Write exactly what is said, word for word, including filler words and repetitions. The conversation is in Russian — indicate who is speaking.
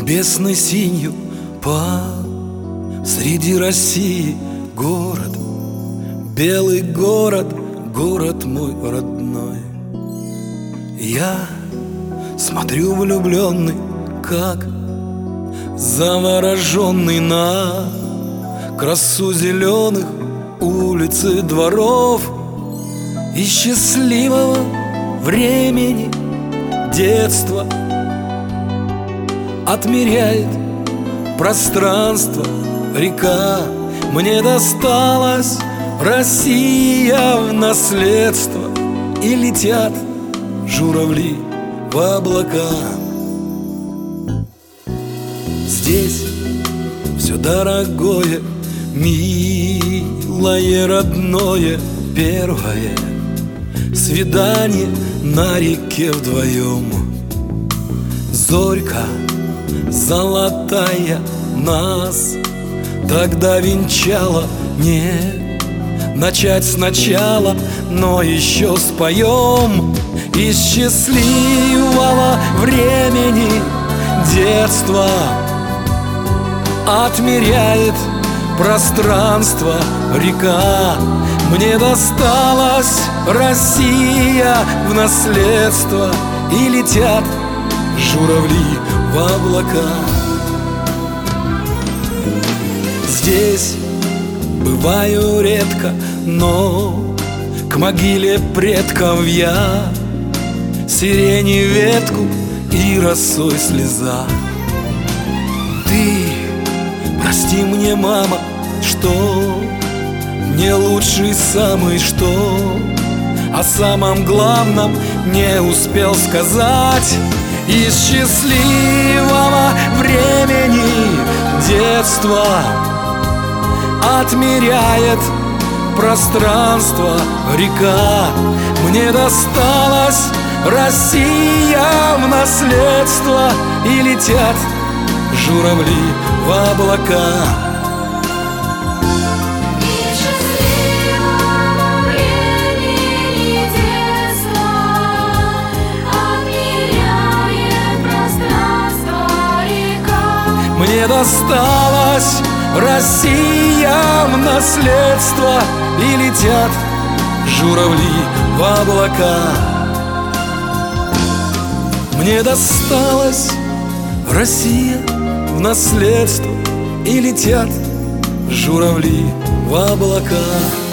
Speaker 1: небесной синью по среди России город, белый город, город мой родной. Я смотрю влюбленный, как завороженный на красу зеленых улиц и дворов и счастливого времени детства. Отмеряет пространство река, мне досталась Россия в наследство, и летят журавли в облака. Здесь все дорогое, милое, родное, первое свидание на реке вдвоем. Зорька золотая нас тогда венчала, не начать сначала, но еще споем из счастливого времени детства. Отмеряет пространство река, мне досталась Россия в наследство, и летят журавли в облака. Здесь бываю редко, но к могиле предков я сирени ветку и росой слеза. Ты прости мне, мама, что мне лучший самый, что о самом главном не успел сказать. Из счастливого времени детства отмеряет пространство река, мне досталась Россия в наследство, и летят журавли в облака. Мне досталась Россия в наследство, и летят журавли в облака. Мне досталась Россия в наследство, и летят журавли в облака.